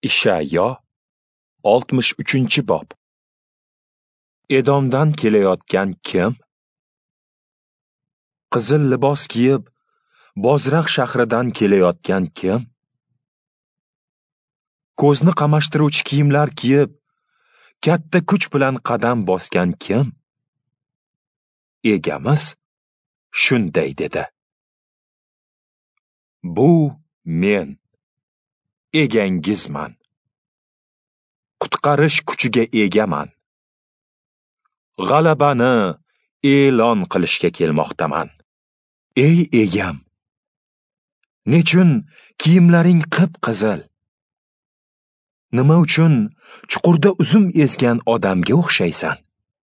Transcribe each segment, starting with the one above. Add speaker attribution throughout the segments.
Speaker 1: Ishaiyo 63-bob. Edomdan kelayotgan kim? Qizil libos kiyib, Bozraq shahridan kelayotgan kim? Ko'zni qamashtiruvchi kiyimlar kiyib, katta kuch bilan qadam bosgan kim? Egamiz shunday dedi: Bu men, egangizman. Qutqarish kuchiga egaman. G'alabani e'lon qilishga kelmoqdaman. Ey egam, nechun kiyimlaring qip-qizil? Nima uchun chuqurda uzum ezgan odamga o'xshaysan?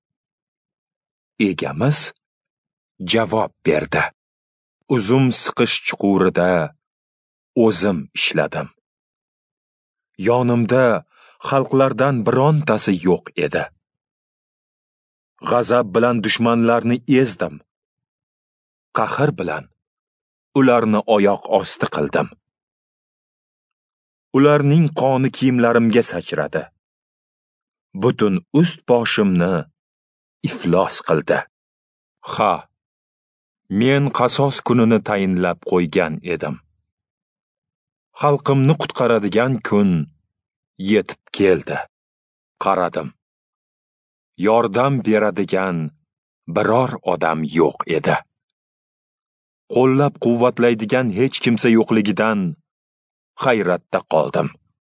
Speaker 1: Egamiz javob berdi: Uzum siqish chuqurida o'zim ishladim. Yonimda xalqlardan birontasi yo'q edi. G'azab bilan dushmanlarni ezdim. Qahr bilan ularni oyoq osti qildim. Ularning qoni kiyimlarimga sachradi. Butun ust-boshimni iflos qildi. Ha, men qasos kunini tayinlab qo'ygan edim. Xalqimni qutqaradigan kun yetib keldi. Qaradim. Yordam beradigan biror odam yo'q edi. Qo'llab-quvvatlaydigan hech kimsa yo'qligidan hayratda qoldim.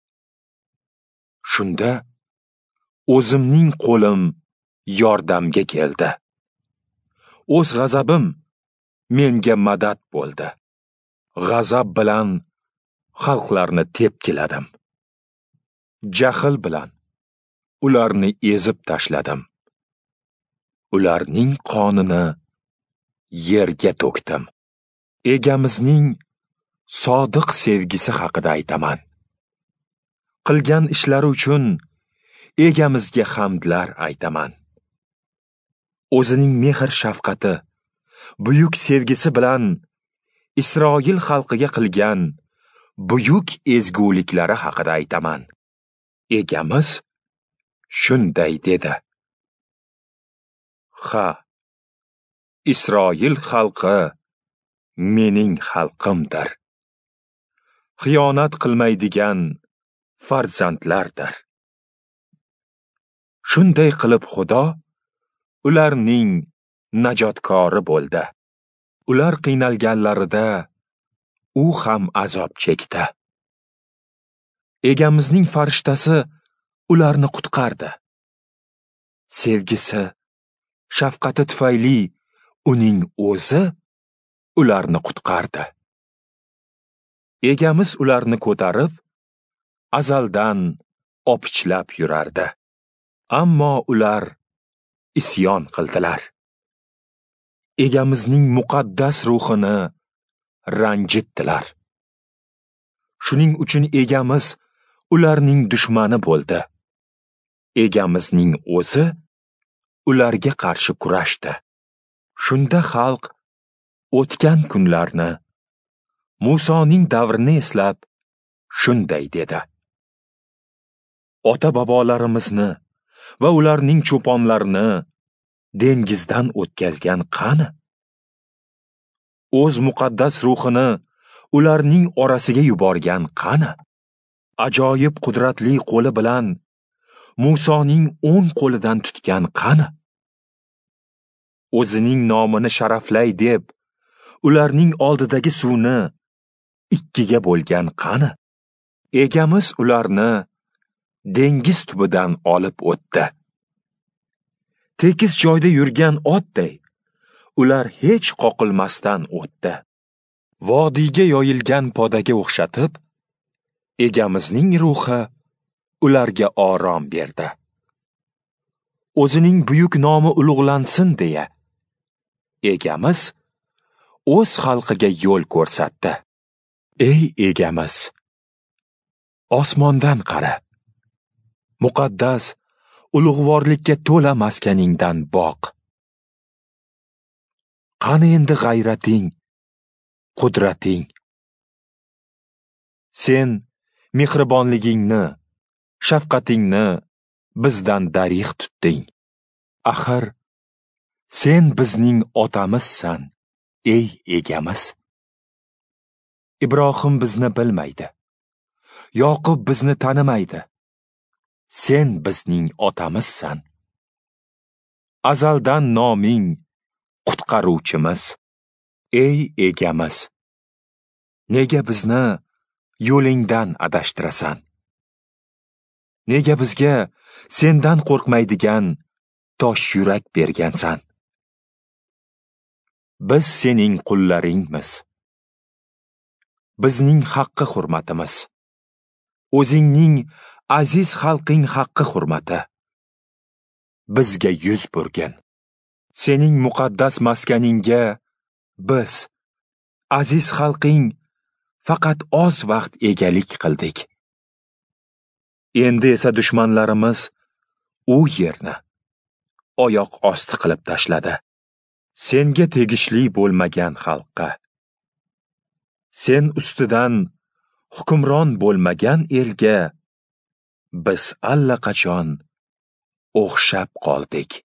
Speaker 1: Shunda o'zimning qo'lim yordamga keldi. O'z g'azabim menga madad bo'ldi. G'azab bilan xalqlarni tepkiladim. Jahl bilan ularni ezib tashladim. Ularning qonini yerga to'kdim. Egamizning sodiq sevgisi haqida aytaman. Qilgan ishlari uchun egamizga hamdlar aytaman. O'zining mehr shafqati, buyuk sevgisi bilan Isroil xalqiga qilgan buyuk ezguliklari haqida aytaman. Egamiz shunday dedi: Ha, Isroil xalqi mening xalqimdir. Xiyonat qilmaydigan farzandlardir. Shunday qilib Xudo ularning najotkori bo'ldi. Ular qiynalganlarida u ham azob chekdi. Egamizning farishtasi ularni qutqardi. Sevgisi, shafqati tufayli uning o'zi ularni qutqardi. Egamiz ularni ko'tarib, azaldan opichlab yurardi. Ammo ular isyon qildilar. Egamizning muqaddas ruhini ranjitdilar. Shuning uchun egamiz ularning dushmani bo'ldi. Egamizning o'zi ularga qarshi kurashdi. Shunda xalq o'tgan kunlarni, Musoning davrini eslab shunday dedi: Ota-bobolarimizni va ularning cho'ponlarini dengizdan o'tkazgan qani? O'z muqaddas ruhini ularning orasiga yuborgan qani? Ajoyib qudratli qo'li bilan Musoning o'ng qo'lidan tutgan qani? O'zining nomini sharaflay deb ularning oldidagi suvni ikkiga bo'lgan qani? Egamiz ularni dengiz tubidan olib o'tdi. Tekis joyda yurgan otday ular hech qoqilmasdan o'tdi. Vodiyga yoyilgan podaga o'xshatib, egamizning ruhi ularga orom berdi. O'zining buyuk nomi ulug'lansin deya egamiz o'z xalqiga yo'l ko'rsatdi. Ey egamiz, osmondan qara. Muqaddas, ulug'vorlikka to'la maskaningdan boq. Qani endi g'ayrating, qudrating? Sen mehribonligingni shafqatingni bizdan darig' tutding. Axir sen bizning otamizsan, ey egamiz. Ibrohim bizni bilmaydi. Yoqub bizni tanimaydi. Sen bizning otamizsan. Azaldan noming qutqaruvchimiz, ey egamiz. Nega bizni yo'lingdan adashtirasan? Nega bizga sendan qo'rqmaydigan tosh yurak bergansan? Biz sening qullaringmiz. Bizning haqqi hurmatimiz. O'zingning aziz xalqing haqqi hurmati. Bizga yuz burgin. Sening muqaddas maskaningga biz, aziz xalqing, faqat oz vaqt egalik qildik. Endi esa dushmanlarimiz u yerni oyoq osti qilib tashladi. Senga tegishli bo'lmagan xalqqa, sen ustidan hukmron bo'lmagan elga biz allaqachon o'xshab qoldik.